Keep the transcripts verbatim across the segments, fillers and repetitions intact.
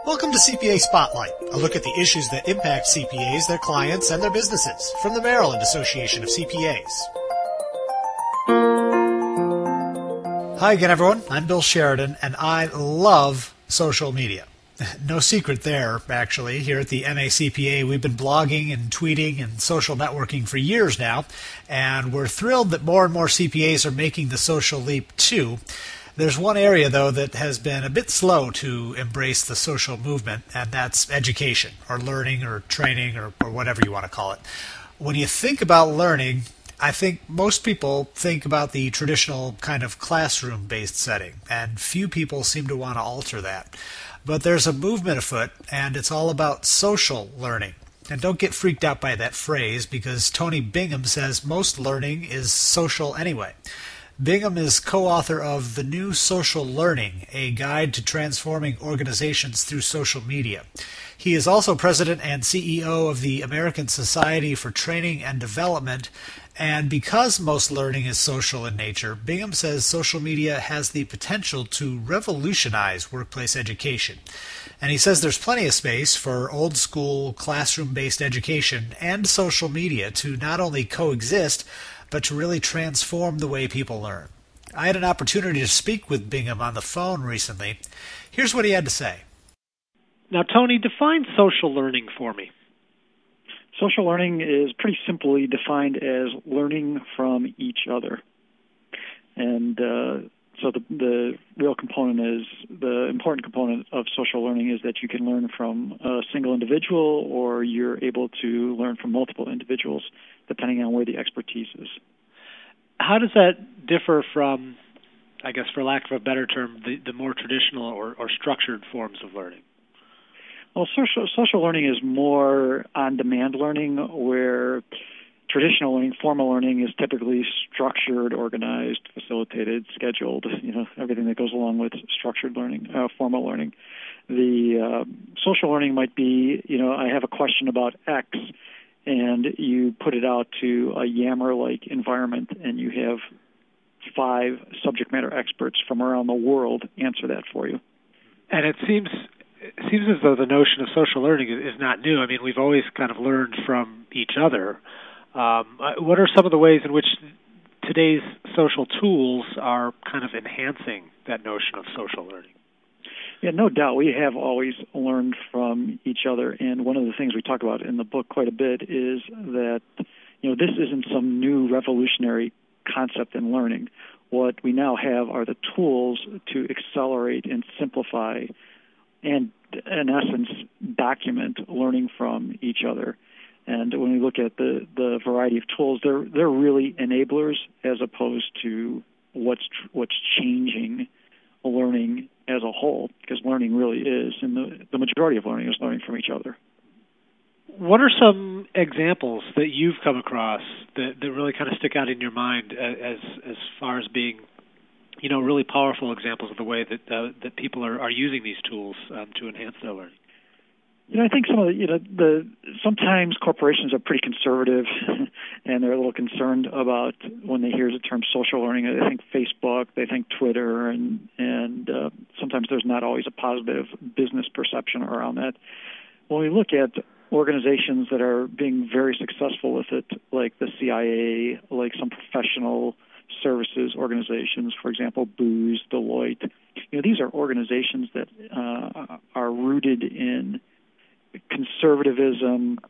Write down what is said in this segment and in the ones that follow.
Welcome to C P A Spotlight, a look at the issues that impact C P As, their clients, and their businesses, from the Maryland Association of C P As. Hi again, everyone. I'm Bill Sheridan, and I love social media. No secret there, actually. Here at the M A C P A, we've been blogging and tweeting and social networking for years now, and we're thrilled that more and more C P As are making the social leap, too. There's one area, though, that has been a bit slow to embrace the social movement, and that's education, or learning, or training, or, or whatever you want to call it. When you think about learning, I think most people think about the traditional kind of classroom-based setting, and few people seem to want to alter that. But there's a movement afoot, and it's all about social learning. And don't get freaked out by that phrase, because Tony Bingham says most learning is social anyway. Bingham is co-author of The New Social Learning, a guide to transforming organizations through social media. He is also president and C E O of the American Society for Training and Development, and because most learning is social in nature, Bingham says social media has the potential to revolutionize workplace education. And he says there's plenty of space for old school classroom-based education and social media to not only coexist, but to really transform the way people learn. I had an opportunity to speak with Bingham on the phone recently. Here's what he had to say. Now, Tony, define social learning for me. Social learning is pretty simply defined as learning from each other. And uh, so the, the real component is, the important component of social learning is that you can learn from a single individual, or you're able to learn from multiple individuals, depending on where the expertise is. How does that differ from, I guess for lack of a better term, the, the more traditional or, or structured forms of learning? Well, social, social learning is more on-demand learning, where traditional learning, formal learning, is typically structured, organized, facilitated, scheduled, you know, everything that goes along with structured learning, uh, formal learning. The uh, social learning might be, you know, I have a question about X, and you put it out to a Yammer-like environment, and you have five subject matter experts from around the world answer that for you. And it seems it seems as though the notion of social learning is not new. I mean, we've always kind of learned from each other. Um, what are some of the ways in which today's social tools are kind of enhancing that notion of social learning? Yeah, no doubt. We have always learned from each other, and one of the things we talk about in the book quite a bit is that, you know, this isn't some new revolutionary concept in learning. What we now have are the tools to accelerate and simplify and, in essence, document learning from each other. And when we look at the, the variety of tools, they're they're really enablers as opposed to what's what's changing learning as a whole, because learning really is, and the, the majority of learning is learning from each other. What are some examples that you've come across that, that really kind of stick out in your mind as as far as being, you know, really powerful examples of the way that uh, that people are, are using these tools um, to enhance their learning? You know, I think some of the, you know, the sometimes corporations are pretty conservative, and they're a little concerned about when they hear the term social learning. They think Facebook, they think Twitter, and and uh, sometimes there's not always a positive business perception around that. When we look at organizations that are being very successful with it, like the C I A, like some professional services organizations, for example, Booz, Deloitte, you know, these are organizations that uh, are rooted in conservatism,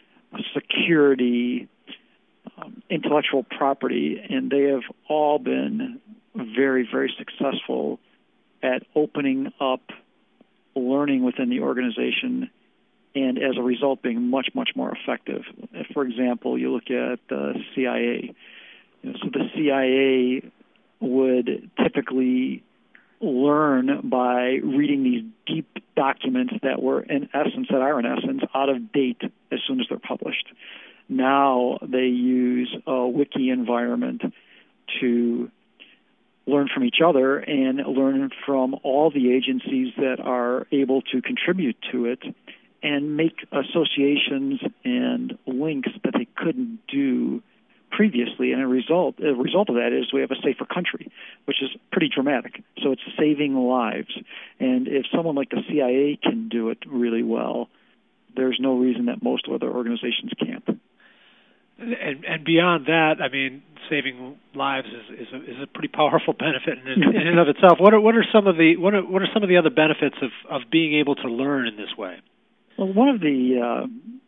security, um, intellectual property, and they have all been very, very successful at opening up learning within the organization, and as a result being much, much more effective. If, for example, you look at the C I A, you know, so the C I A would typically learn by reading these deep documents that were in essence, that are in essence, out of date as soon as they're published. Now they use a wiki environment to learn from each other and learn from all the agencies that are able to contribute to it, and make associations and links that they couldn't do previously, and a result a result of that is we have a safer country, which is pretty dramatic. So it's saving lives, and if someone like the C I A can do it really well, there's no reason that most other organizations can't. And, and beyond that, I mean, saving lives is, is, a, is a pretty powerful benefit in, in and of itself. What are what are some of the what are what are some of the other benefits of, of being able to learn in this way? Well, one of the uh,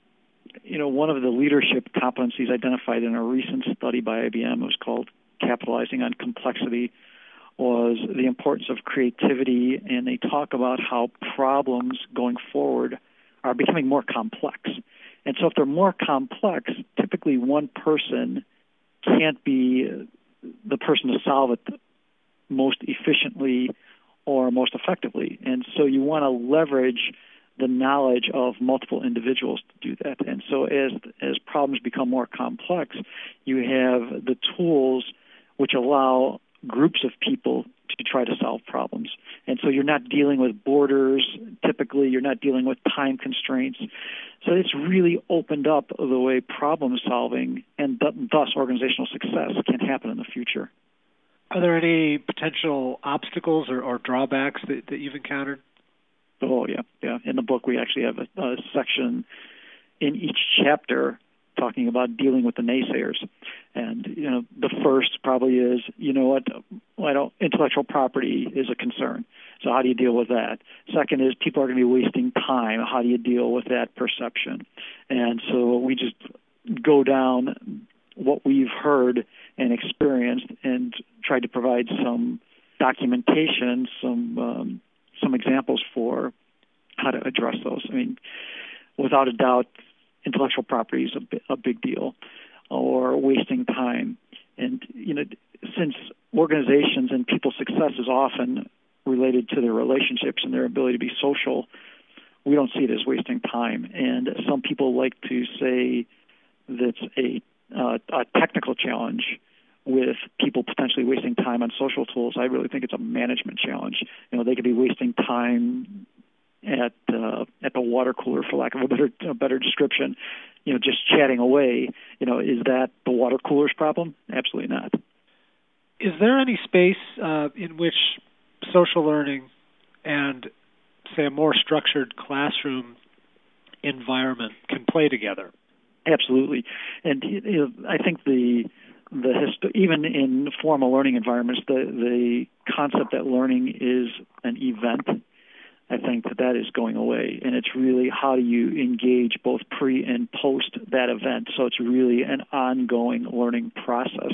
you know one of the leadership competencies identified in a recent study by I B M was called capitalizing on complexity, was the importance of creativity, and they talk about how problems going forward are becoming more complex. And so if they're more complex, typically one person can't be the person to solve it most efficiently or most effectively. And so you want to leverage the knowledge of multiple individuals to do that. And so as as problems become more complex, you have the tools which allow groups of people to try to solve problems. And so you're not dealing with borders, typically you're not dealing with time constraints. So it's really opened up the way problem solving and th- thus organizational success can happen in the future. Are there any potential obstacles or, or drawbacks that, that you've encountered? Oh, yeah, yeah. In the book, we actually have a, a section in each chapter talking about dealing with the naysayers. And, you know, the first probably is, you know what, I don't, intellectual property is a concern. So how do you deal with that? Second is people are going to be wasting time. How do you deal with that perception? And so we just go down what we've heard and experienced and tried to provide some documentation, some um, some examples for how to address those. I mean, without a doubt, intellectual property is a, bi- a big deal, or wasting time. And, you know, since organizations and people's success is often related to their relationships and their ability to be social, we don't see it as wasting time. And some people like to say that's a, uh, a technical challenge with people potentially wasting time on social tools. I really think it's a management challenge. You know, they could be wasting time at uh, at the water cooler, for lack of a better a better description, you know, just chatting away. You know, is that the water cooler's problem? Absolutely not. Is there any space uh, in which social learning and, say, a more structured classroom environment can play together? Absolutely, and you know, I think the the hist- even in formal learning environments, the the concept that learning is an event, I think that that is going away, and it's really how do you engage both pre and post that event. So it's really an ongoing learning process,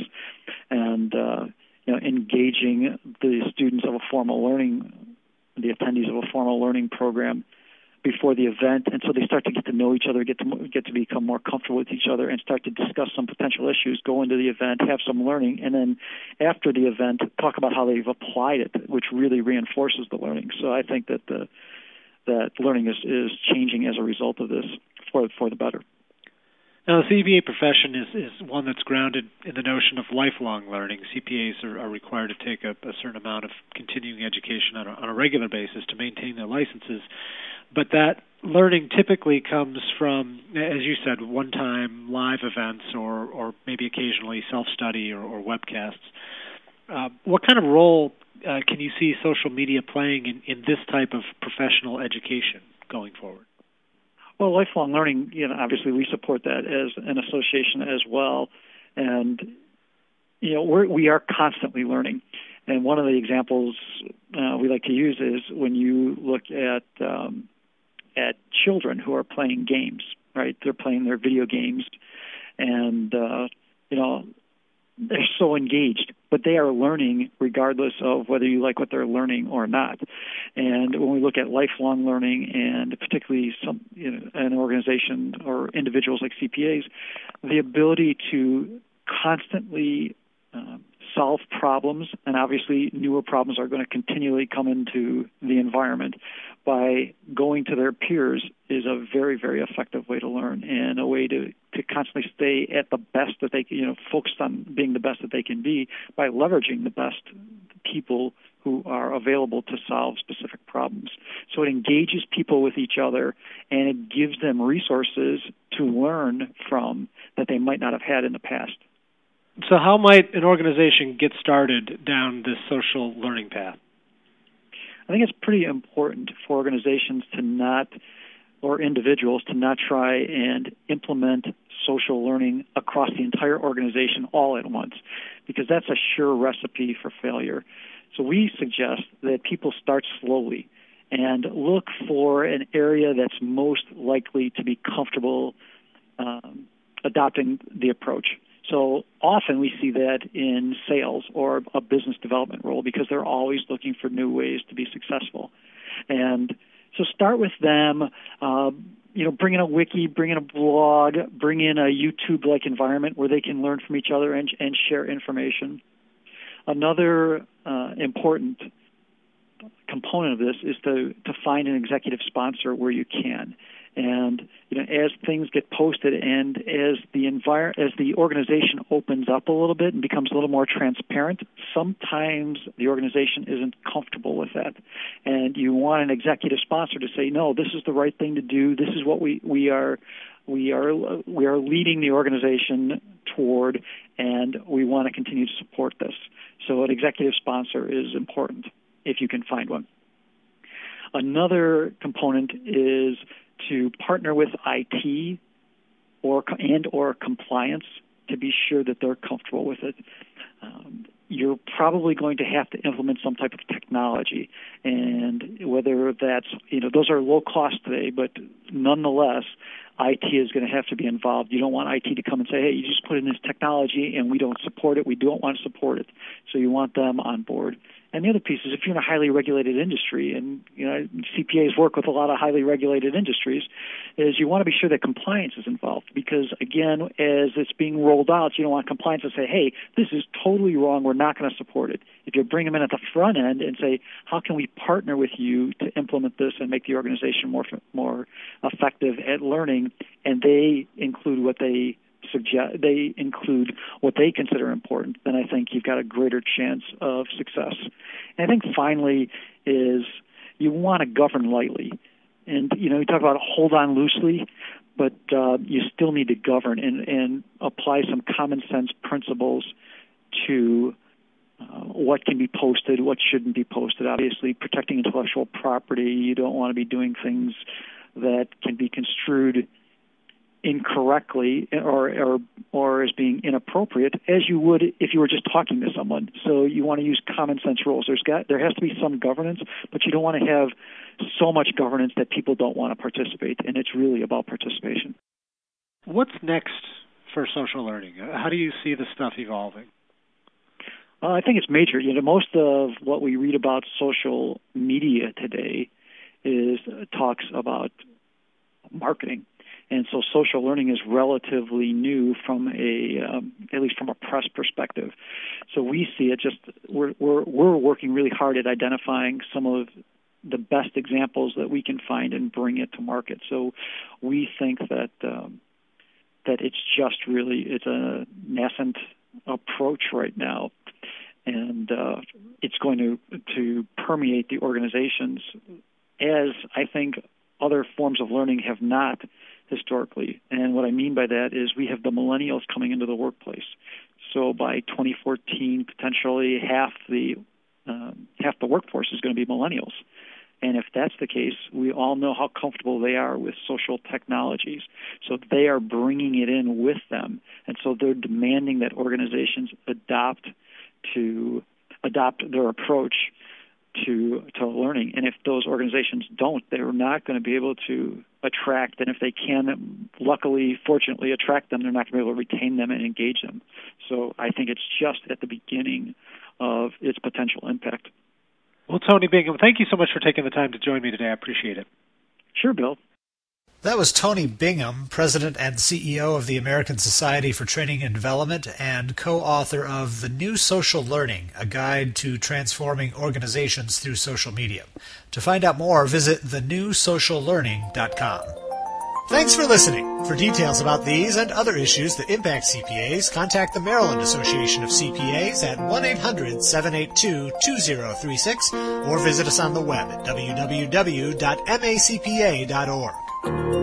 and uh, you know, engaging the students of a formal learning, the attendees of a formal learning program before the event, and so they start to get to know each other, get to get to become more comfortable with each other, and start to discuss some potential issues, go into the event, have some learning, and then after the event, talk about how they've applied it, which really reinforces the learning. So I think that the that learning is, is changing as a result of this for for the better. Now, the C P A profession is, is one that's grounded in the notion of lifelong learning. C P As are, are required to take a, a certain amount of continuing education on a, on a regular basis to maintain their licenses. But that learning typically comes from, as you said, one-time live events or, or maybe occasionally self-study or, or webcasts. Uh, what kind of role uh, can you see social media playing in, in this type of professional education going forward? Well, lifelong learning, you know, obviously we support that as an association as well. And, you know, we're, we are constantly learning. And one of the examples uh, we like to use is when you look at um, at children who are playing games, right? They're playing their video games, and, uh, you know, they're so engaged, but they are learning regardless of whether you like what they're learning or not. And when we look at lifelong learning, and particularly some, you know, an organization or individuals like C P As, the ability to constantly uh, solve problems, and obviously newer problems are going to continually come into the environment, by going to their peers is a very, very effective way to learn, and a way to, to constantly stay at the best that they can, you know, focused on being the best that they can be by leveraging the best people who are available to solve specific problems. So it engages people with each other, and it gives them resources to learn from that they might not have had in the past. So how might an organization get started down this social learning path? I think it's pretty important for organizations to not, or individuals to not try and implement social learning across the entire organization all at once, because that's a sure recipe for failure. So we suggest that people start slowly and look for an area that's most likely to be comfortable um, adopting the approach. So often we see that in sales or a business development role because they're always looking for new ways to be successful. And so start with them, uh, you know, bring in a wiki, bring in a blog, bring in a YouTube-like environment where they can learn from each other and, and share information. Another uh, important component of this is to, to find an executive sponsor where you can. And you know, as things get posted and as the envir- as the organization opens up a little bit and becomes a little more transparent, sometimes the organization isn't comfortable with that. And you want an executive sponsor to say, no, this is the right thing to do. This is what we, we are we are we are leading the organization toward, and we want to continue to support this. So an executive sponsor is important if you can find one. Another component is to partner with I T or and or compliance to be sure that they're comfortable with it. Um, you're probably going to have to implement some type of technology, and whether that's, you know, those are low cost today, but nonetheless, I T is going to have to be involved. You don't want I T to come and say, hey, you just put in this technology and we don't support it. We don't want to support it. So you want them on board. And the other piece is if you're in a highly regulated industry, and you know C P As work with a lot of highly regulated industries, is you want to be sure that compliance is involved. Because again, as it's being rolled out, you don't want compliance to say, hey, this is totally wrong, we're not going to support it. If you bring them in at the front end and say, how can we partner with you to implement this and make the organization more more effective at learning, and they include what they suggest, they include what they consider important, then I think you've got a greater chance of success. And I think finally is you want to govern lightly. And, you know, you talk about hold on loosely, but uh, you still need to govern and, and apply some common sense principles to uh, what can be posted, what shouldn't be posted. Obviously, protecting intellectual property, you don't want to be doing things that can be construed incorrectly or, or or as being inappropriate, as you would if you were just talking to someone. So you want to use common sense rules. There's got there has to be some governance, but you don't want to have so much governance that people don't want to participate, and it's really about participation. What's next for social learning? How do you see the stuff evolving? Uh, I think it's major. You know, most of what we read about social media today is uh, talks about marketing. And so social learning is relatively new from a, um, at least from a press perspective. So we see it just, we're, we're, we're working really hard at identifying some of the best examples that we can find and bring it to market. So we think that, um, that it's just really, it's a nascent approach right now. And uh, it's going to, to permeate the organizations as I think other forms of learning have not historically. And what I mean by that is we have the millennials coming into the workplace. So by twenty fourteen, potentially half the um, half the workforce is going to be millennials. And if that's the case, we all know how comfortable they are with social technologies. So they are bringing it in with them. And so they're demanding that organizations adopt to adopt their approach to to learning. And if those organizations don't, they're not going to be able to attract, and if they can, luckily, fortunately, attract them, they're not going to be able to retain them and engage them. So I think it's just at the beginning of its potential impact. Well, Tony Bingham, thank you so much for taking the time to join me today. I appreciate it. Sure, Bill. That was Tony Bingham, President and C E O of the American Society for Training and Development and co-author of The New Social Learning, a guide to transforming organizations through social media. To find out more, visit the new social learning dot com. Thanks for listening. For details about these and other issues that impact C P As, contact the Maryland Association of C P As at one eight hundred, seven eight two, two zero three six or visit us on the web at w w w dot m a c p a dot org.